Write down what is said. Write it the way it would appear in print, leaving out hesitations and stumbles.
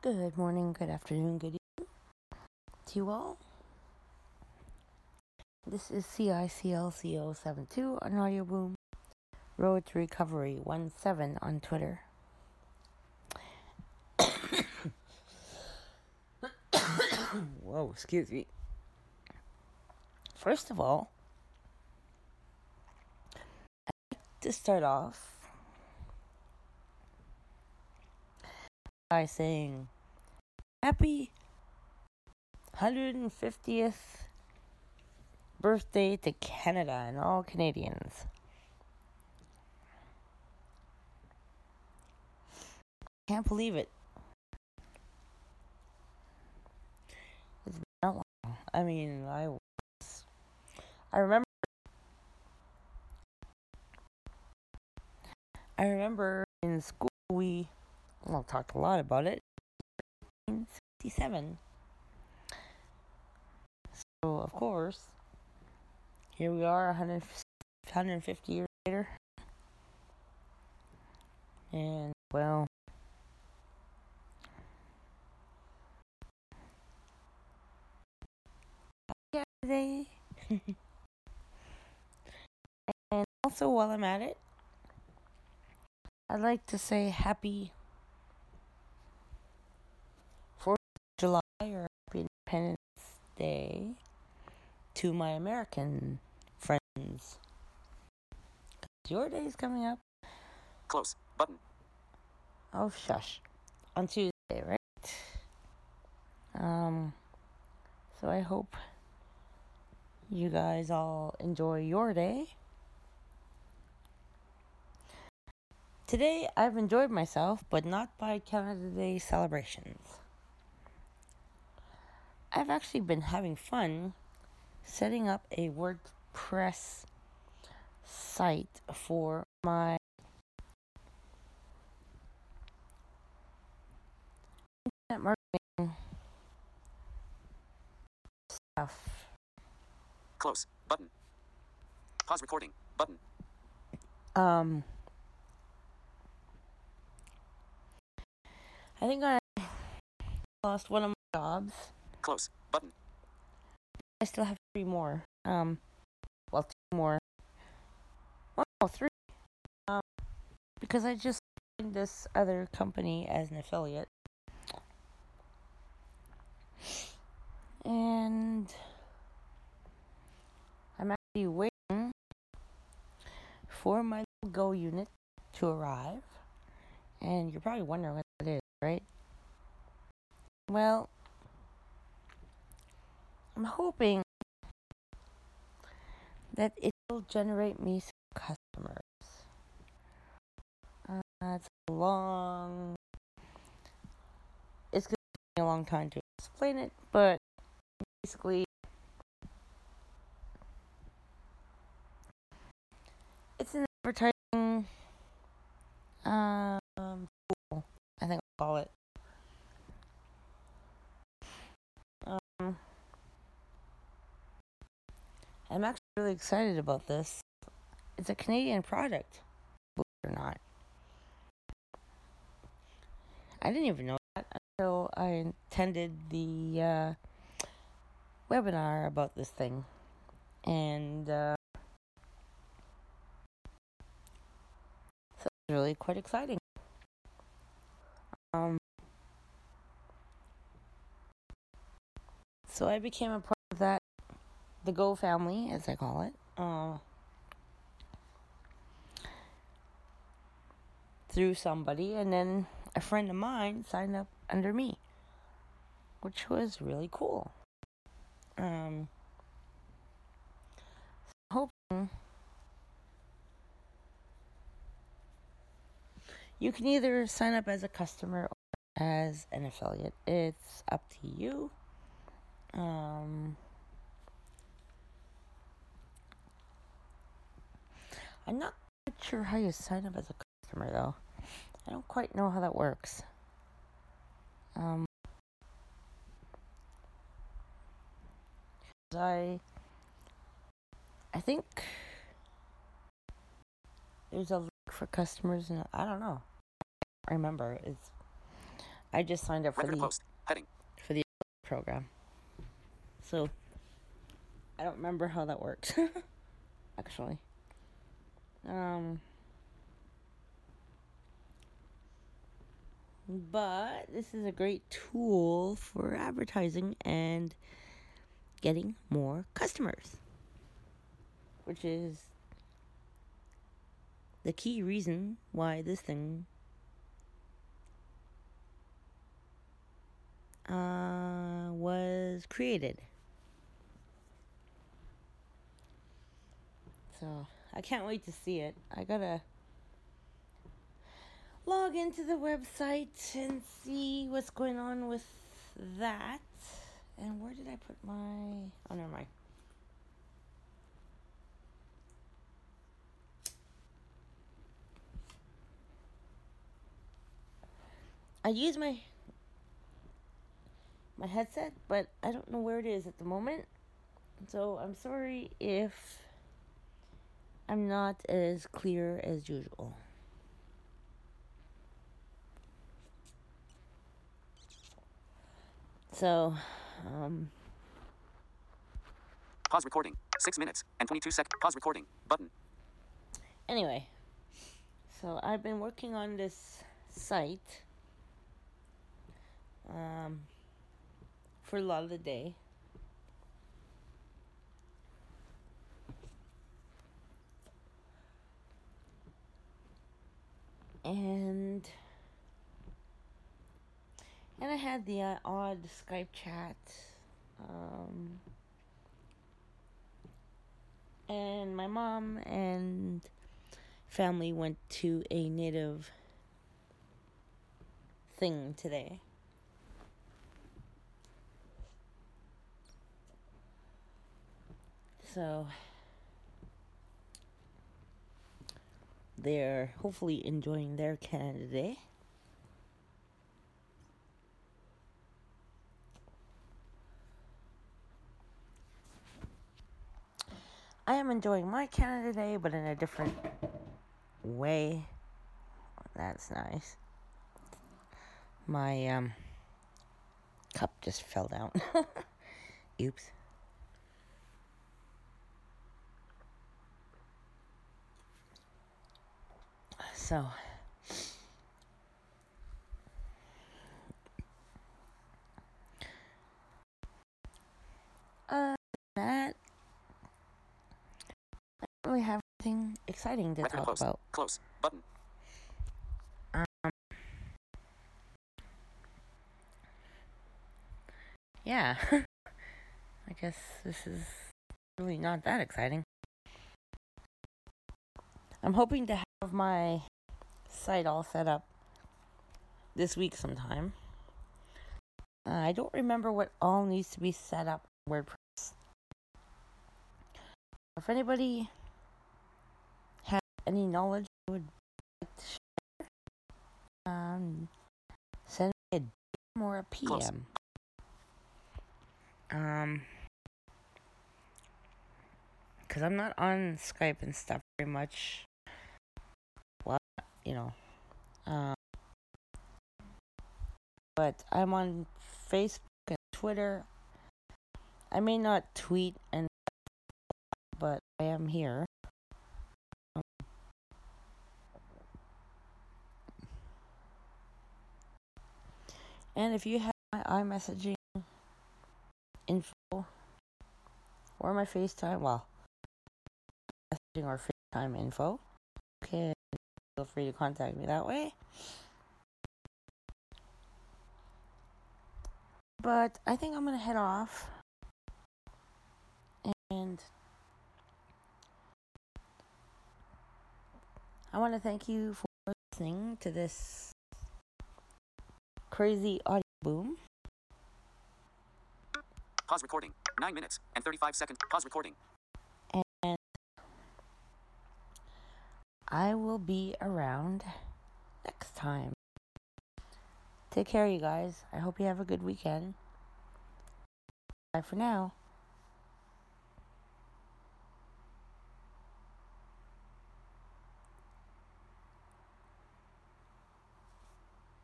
Good morning, good afternoon, good evening to you all. This is CICLCO72 on Audio Boom, Road to Recovery 17 on Twitter. Whoa, excuse me. First of all, I'd like to start off by saying happy 150th birthday to Canada and all Canadians. Can't believe it. It's been that long. I mean, I remember in school we talked a lot about it. 1967. So of course, here we are 150 years later. And well, yeah, today. And also, while I'm at it, I'd like to say happy 4th of July or happy Independence Day to my American friends. Your day's coming up. Close button. Oh, shush. On Tuesday, right? So I hope you guys all enjoy your day. Today, I've enjoyed myself, but not by Canada Day celebrations. I've actually been having fun setting up a WordPress site for my internet marketing stuff. Close button. Pause recording button. I think I lost one of my jobs. Close button. I still have 3 more. 2 more. Well, no, 3. Because I just joined this other company as an affiliate. And I'm actually waiting for my Go unit to arrive. And you're probably wondering what that is, right? Well, I'm hoping that it will generate me some customers. It's going to take me a long time to explain it, but basically, it's an advertising tool, I think I'll call it. I'm actually really excited about this. It's a Canadian product, believe it or not. I didn't even know that until I attended the webinar about this thing. And so it's really quite exciting. So I became a part of that, the Go family, as I call it, through somebody, and then a friend of mine signed up under me, which was really cool. Hoping you can either sign up as a customer or as an affiliate. It's up to you. I'm not quite sure how you sign up as a customer, though. I don't quite know how that works. I think there's a link for customers, and I don't know. I remember. I just signed up for Record closed. Heading. the program. So I don't remember how that works. Actually. But this is a great tool for advertising and getting more customers, which is the key reason why this thing was created. So I can't wait to see it. I gotta log into the website and see what's going on with that. And where did I put my... Oh, never mind. I use my headset, but I don't know where it is at the moment. So I'm sorry if I'm not as clear as usual. So, Pause recording. 6 minutes and 22 seconds. Pause recording. Button. Anyway, so I've been working on this site for a lot of the day. And I had the odd Skype chat. And my mom and family went to a native thing today. So they're hopefully enjoying their Canada Day. I am enjoying my Canada Day, but in a different way. That's nice. My cup just fell down. Oops. So that I don't really have anything exciting to Record talk closed. about. Close. Button. Yeah. I guess this is really not that exciting. I'm hoping to have my site all set up this week sometime. I don't remember what all needs to be set up in WordPress. If anybody has any knowledge I would like to share, send me a DM or a PM. Because I'm not on Skype and stuff very much. Well, but I'm on Facebook and Twitter. I may not tweet but I am here. And if you have my iMessaging info or my FaceTime, messaging or FaceTime info, okay, feel free to contact me that way. But I think I'm going to head off. And I want to thank you for listening to this crazy audio boom. Pause recording. 9 minutes and 35 seconds. Pause recording. And I will be around next time. Take care, you guys. I hope you have a good weekend. Bye for now.